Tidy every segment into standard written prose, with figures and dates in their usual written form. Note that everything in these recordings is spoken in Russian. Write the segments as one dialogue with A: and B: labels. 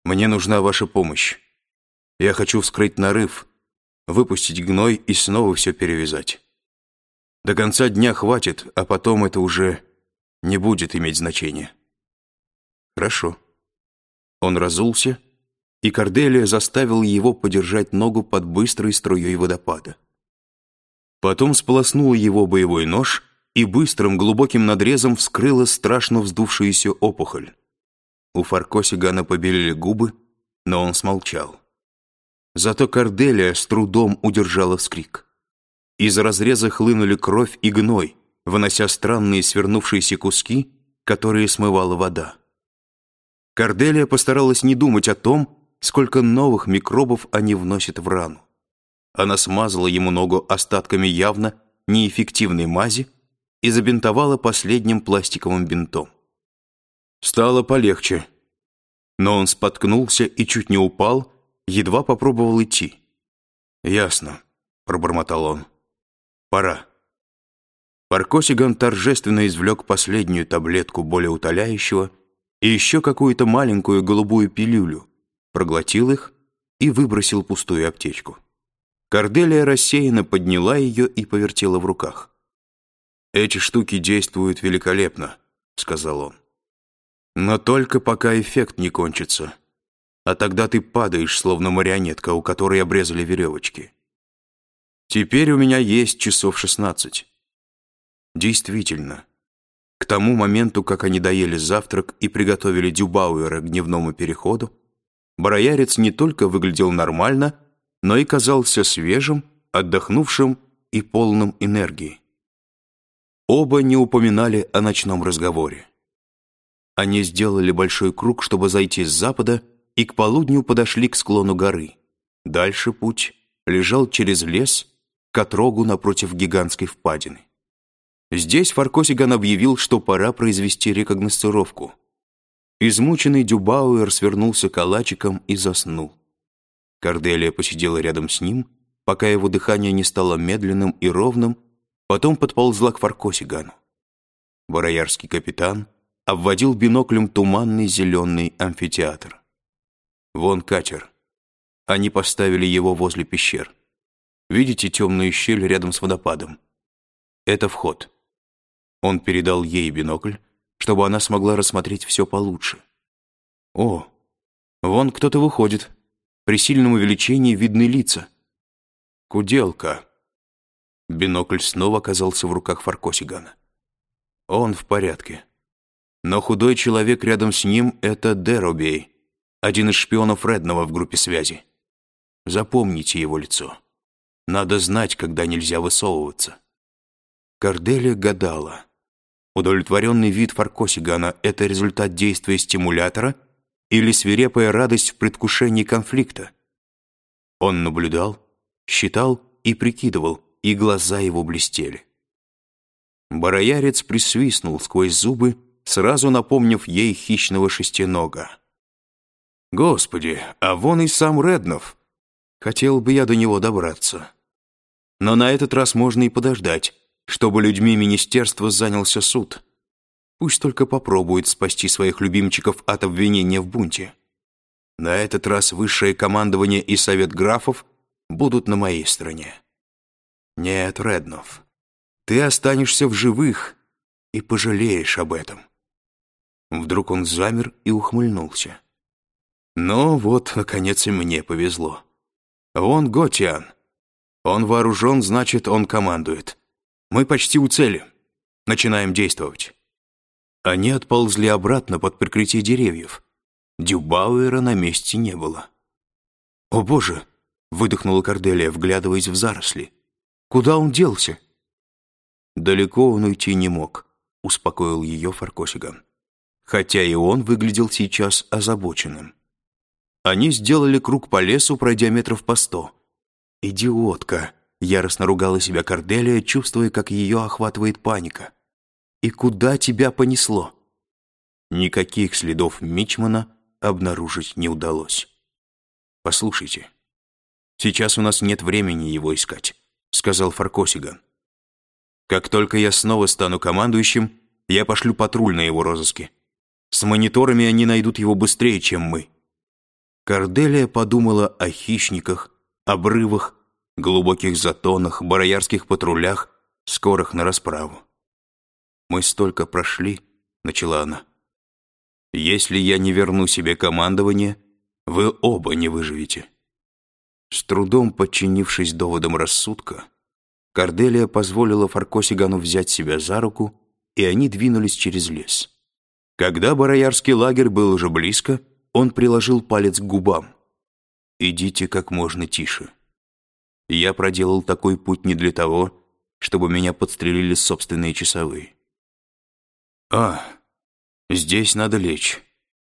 A: Мне нужна ваша помощь. Я хочу вскрыть нарыв, выпустить гной и снова все перевязать. До конца дня хватит, а потом это уже не будет иметь значения». «Хорошо». Он разулся, и Корделия заставила его подержать ногу под быстрой струей водопада. Потом сполоснула его боевой нож и быстрым глубоким надрезом вскрыла страшно вздувшуюся опухоль. У Фаркосигана побелели губы, но он смолчал. Зато Корделия с трудом удержала вскрик. Из разреза хлынули кровь и гной, вынося странные свернувшиеся куски, которые смывала вода. Корделия постаралась не думать о том, сколько новых микробов они вносят в рану. Она смазала ему ногу остатками явно неэффективной мази и забинтовала последним пластиковым бинтом. Стало полегче, но он споткнулся и чуть не упал, едва попробовал идти. «Ясно», — пробормотал он. «Пора». Фаркосиган торжественно извлек последнюю таблетку болеутоляющего и еще какую-то маленькую голубую пилюлю, проглотил их и выбросил пустую аптечку. Корделия рассеянно подняла ее и повертела в руках. «Эти штуки действуют великолепно», — сказал он. «Но только пока эффект не кончится. А тогда ты падаешь, словно марионетка, у которой обрезали веревочки. Теперь у меня есть часов 16. Действительно, к тому моменту, как они доели завтрак и приготовили Дюбауэра к дневному переходу, бароярец не только выглядел нормально, но и казался свежим, отдохнувшим и полным энергии. Оба не упоминали о ночном разговоре. Они сделали большой круг, чтобы зайти с запада, и к полудню подошли к склону горы. Дальше путь лежал через лес к отрогу напротив гигантской впадины. Здесь Фаркосиган объявил, что пора произвести рекогносцировку. Измученный Дюбауэр свернулся калачиком и заснул. Корделия посидела рядом с ним, пока его дыхание не стало медленным и ровным, потом подползла к Фаркосигану. Бароярский капитан обводил биноклем туманный зеленый амфитеатр. «Вон катер. Они поставили его возле пещер. Видите темную щель рядом с водопадом? Это вход». Он передал ей бинокль, чтобы она смогла рассмотреть все получше. «О, вон кто-то выходит. При сильном увеличении видны лица. Куделка». Бинокль снова оказался в руках Фаркосигана. «Он в порядке. Но худой человек рядом с ним — это Деробей, один из шпионов Реднова в группе связи. Запомните его лицо. Надо знать, когда нельзя высовываться». Корделия гадала. Удовлетворенный вид Фаркосигана — это результат действия стимулятора или свирепая радость в предвкушении конфликта? Он наблюдал, считал и прикидывал, и глаза его блестели. Бароярец присвистнул сквозь зубы, сразу напомнив ей хищного шестинога. «Господи, а вон и сам Реднов. Хотел бы я до него добраться. Но на этот раз можно и подождать, чтобы людьми министерства занялся суд. Пусть только попробует спасти своих любимчиков от обвинения в бунте. На этот раз высшее командование и совет графов будут на моей стороне. Нет, Реднов, ты останешься в живых и пожалеешь об этом». Вдруг он замер и ухмыльнулся. «Ну вот, наконец, и мне повезло. Вон Готиан. Он вооружен, значит, он командует. Мы почти у цели. Начинаем действовать». Они отползли обратно под прикрытие деревьев. Дюбауэра на месте не было. «О, Боже!» — выдохнула Корделия, вглядываясь в заросли. «Куда он делся?» «Далеко он уйти не мог», — успокоил ее Фаркосиган. Хотя и он выглядел сейчас озабоченным. Они сделали круг по лесу, пройдя метров по 100. «Идиотка!» — яростно ругала себя Корделия, чувствуя, как ее охватывает паника. «И куда тебя понесло?» Никаких следов Мичмана обнаружить не удалось. «Послушайте, сейчас у нас нет времени его искать», — сказал Фаркосиган. «Как только я снова стану командующим, я пошлю патруль на его розыске. С мониторами они найдут его быстрее, чем мы. Корделия подумала о хищниках, обрывах, глубоких затонах, бароярских патрулях, скорых на расправу. «Мы столько прошли», — начала она. «Если я не верну себе командование, вы оба не выживете». С трудом подчинившись доводам рассудка, Корделия позволила Фаркосигану взять себя за руку, и они двинулись через лес. Когда бароярский лагерь был уже близко, он приложил палец к губам. «Идите как можно тише. Я проделал такой путь не для того, чтобы меня подстрелили собственные часовые». Здесь надо лечь».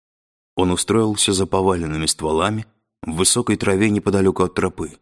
A: Он устроился за поваленными стволами в высокой траве неподалеку от тропы.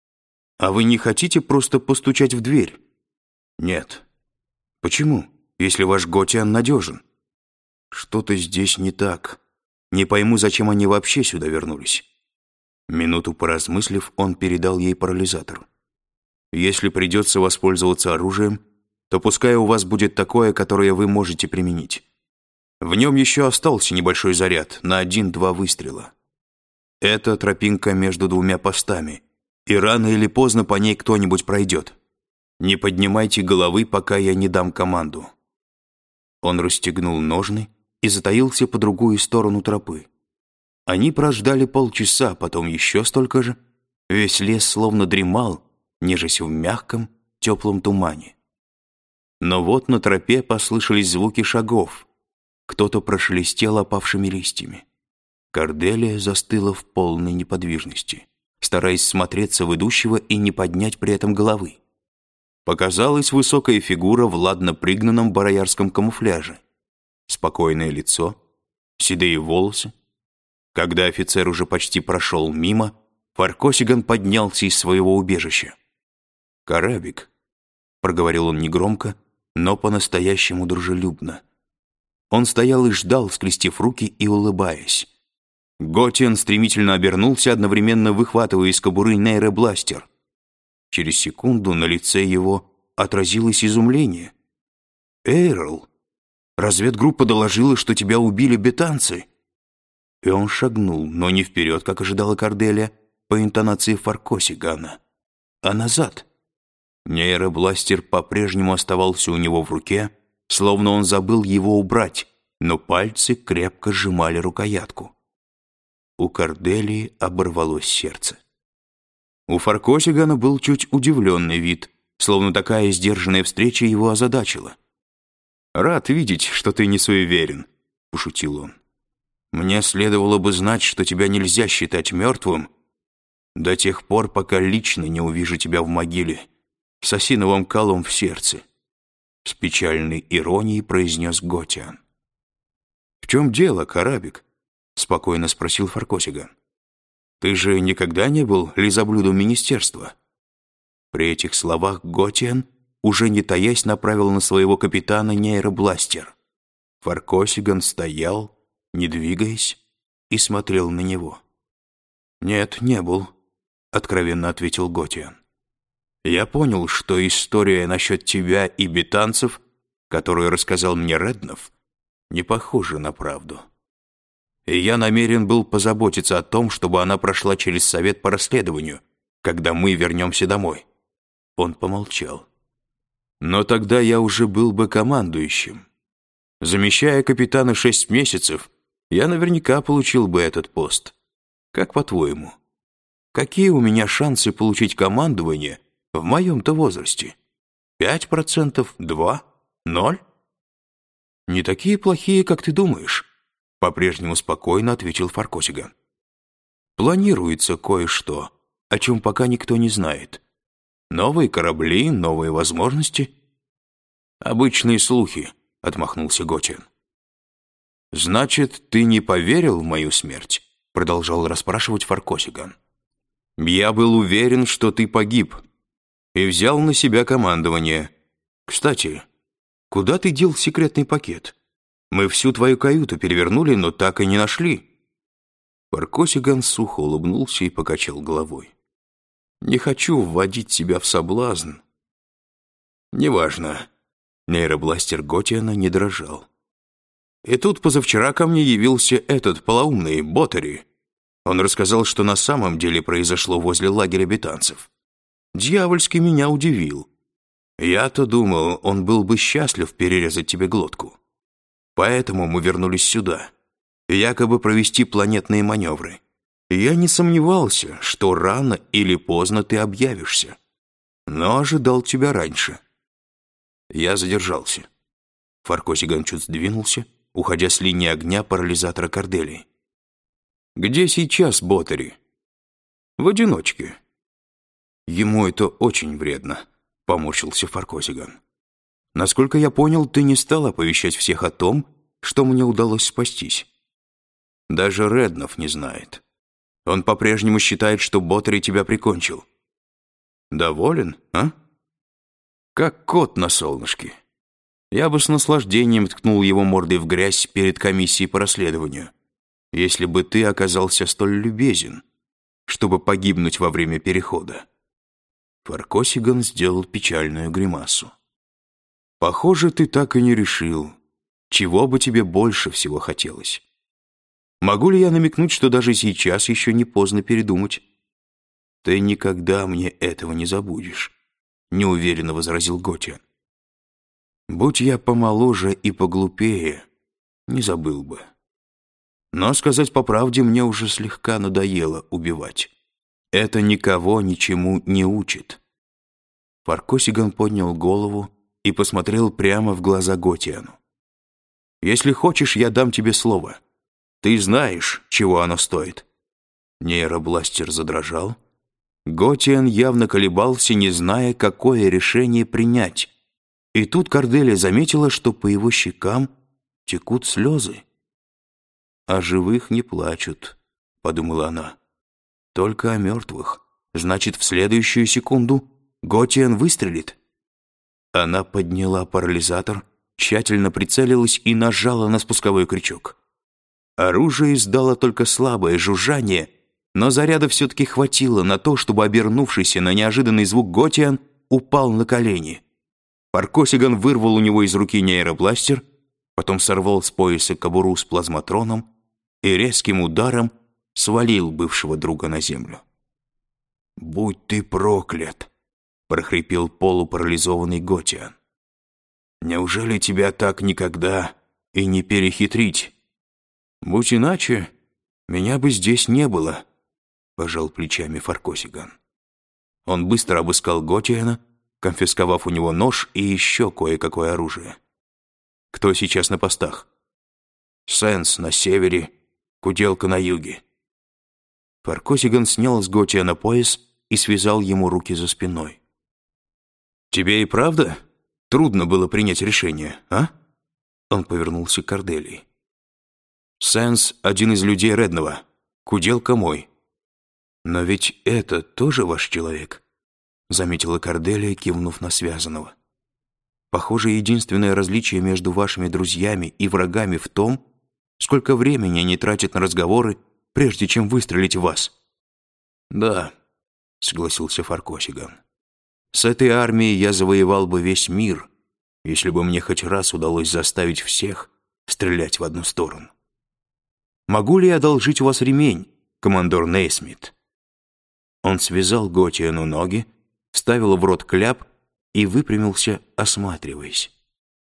A: «А вы не хотите просто постучать в дверь?» «Нет». «Почему, если ваш Готиан надежен?» «Что-то здесь не так. Не пойму, зачем они вообще сюда вернулись». Минуту поразмыслив, он передал ей парализатор. «Если придется воспользоваться оружием, то пускай у вас будет такое, которое вы можете применить. В нем еще остался небольшой заряд на 1-2 выстрела. Это тропинка между 2 постами, и рано или поздно по ней кто-нибудь пройдет. Не поднимайте головы, пока я не дам команду». Он расстегнул ножны и затаился по другую сторону тропы. Они прождали полчаса, потом еще столько же. Весь лес словно дремал, нежась в мягком, теплом тумане. Но вот на тропе послышались звуки шагов. Кто-то прошелестел опавшими листьями. Корделия застыла в полной неподвижности, стараясь смотреться в идущего и не поднять при этом головы. Показалась высокая фигура в ладно пригнанном бароярском камуфляже. Спокойное лицо, седые волосы. Когда офицер уже почти прошел мимо, Фаркосиган поднялся из своего убежища. «Карабик», — проговорил он негромко, но по-настоящему дружелюбно. Он стоял и ждал, скрестив руки и улыбаясь. Готиан стремительно обернулся, одновременно выхватывая из кобуры нейробластер. Через секунду на лице его отразилось изумление. «Эйрл, разведгруппа доложила, что тебя убили бетанцы». И он шагнул, но не вперед, как ожидала Корделия, по интонации Фаркосигана, а назад. Нейробластер по-прежнему оставался у него в руке, словно он забыл его убрать, но пальцы крепко сжимали рукоятку. У Корделии оборвалось сердце. У Фаркосигана был чуть удивленный вид, словно такая сдержанная встреча его озадачила. «Рад видеть, что ты не суеверен», — пошутил он. «Мне следовало бы знать, что тебя нельзя считать мертвым до тех пор, пока лично не увижу тебя в могиле с осиновым колом в сердце», — с печальной иронией произнес Готиан. «В чем дело, Карабик?» — спокойно спросил Фаркосиган. «Ты же никогда не был лизоблюдом министерства?» При этих словах Готиан, уже не таясь, направил на своего капитана нейробластер. Фаркосиган стоял, не двигаясь, и смотрел на него. «Нет, не был», — откровенно ответил Готиан. «Я понял, что история насчет тебя и бетанцев, которую рассказал мне Реднов, не похожа на правду. И я намерен был позаботиться о том, чтобы она прошла через совет по расследованию, когда мы вернемся домой». Он помолчал. «Но тогда я уже был бы командующим. Замещая капитана 6 месяцев, я наверняка получил бы этот пост. Как по-твоему, какие у меня шансы получить командование в моем-то возрасте? 5%? 2%? 0%? «Не такие плохие, как ты думаешь», — по-прежнему спокойно ответил Фаркосиган. «Планируется кое-что, о чем пока никто не знает. Новые корабли, новые возможности». «Обычные слухи», — отмахнулся Готиан. «Значит, ты не поверил в мою смерть?» — продолжал расспрашивать Фаркосиган. «Я был уверен, что ты погиб, и взял на себя командование. Кстати, куда ты дел секретный пакет? Мы всю твою каюту перевернули, но так и не нашли». Фаркосиган сухо улыбнулся и покачал головой. «Не хочу вводить себя в соблазн». «Неважно». Нейробластер Готиана не дрожал. «И тут позавчера ко мне явился этот полоумный Ботари. Он рассказал, что на самом деле произошло возле лагеря бетанцев. Дьявольски меня удивил. Я-то думал, он был бы счастлив перерезать тебе глотку. Поэтому мы вернулись сюда, якобы провести планетные маневры. Я не сомневался, что рано или поздно ты объявишься, но ожидал тебя раньше. Я задержался. Фаркосиган чуть сдвинулся, уходя с линии огня парализатора Корделии. «Где сейчас Ботери?» «В одиночке». «Ему это очень вредно», — поморщился Фаркосиган. «Насколько я понял, ты не стал оповещать всех о том, что мне удалось спастись. Даже Реднов не знает. Он по-прежнему считает, что Ботери тебя прикончил. Доволен, а? Как кот на солнышке. Я бы с наслаждением ткнул его мордой в грязь перед комиссией по расследованию, если бы ты оказался столь любезен, чтобы погибнуть во время перехода». Фаркосиган сделал печальную гримасу. «Похоже, ты так и не решил, чего бы тебе больше всего хотелось. Могу ли я намекнуть, что даже сейчас еще не поздно передумать?» «Ты никогда мне этого не забудешь», — неуверенно возразил Готиан. «Будь я помоложе и поглупее, не забыл бы. Но, сказать по правде, мне уже слегка надоело убивать. Это никого ничему не учит». Фаркосиган поднял голову и посмотрел прямо в глаза Готиану. «Если хочешь, я дам тебе слово. Ты знаешь, чего оно стоит». Нейробластер задрожал. Готиан явно колебался, не зная, какое решение принять. И тут Корделия заметила, что по его щекам текут слезы. «О живых не плачут», — подумала она. «Только о мертвых. Значит, в следующую секунду Готиан выстрелит». Она подняла парализатор, тщательно прицелилась и нажала на спусковой крючок. Оружие издало только слабое жужжание, но заряда все-таки хватило на то, чтобы обернувшийся на неожиданный звук Готиан упал на колени. Фаркосиган вырвал у него из руки нейробластер, потом сорвал с пояса кобуру с плазматроном и резким ударом свалил бывшего друга на землю. «Будь ты проклят!» — прохрипел полупарализованный Готиан. «Неужели тебя так никогда и не перехитрить?» «Будь иначе, меня бы здесь не было», — пожал плечами Фаркосиган. Он быстро обыскал Готиана, конфисковав у него нож и еще кое-какое оружие. «Кто сейчас на постах?» «Сенс на севере, Куделка на юге». Фаркосиган снял с Готиана пояс и связал ему руки за спиной. «Тебе и правда трудно было принять решение, а?» Он повернулся к Корделии. «Сенс — один из людей Реднова, Куделка мой». «Но ведь это тоже ваш человек», — заметила Корделия, кивнув на связанного. «Похоже, единственное различие между вашими друзьями и врагами в том, сколько времени они тратят на разговоры, прежде чем выстрелить в вас». «Да», — согласился Фаркосиган. «С этой армией я завоевал бы весь мир, если бы мне хоть раз удалось заставить всех стрелять в одну сторону. Могу ли я одолжить у вас ремень, командор Нейсмит?» Он связал Готиану ноги, вставил в рот кляп и выпрямился, осматриваясь.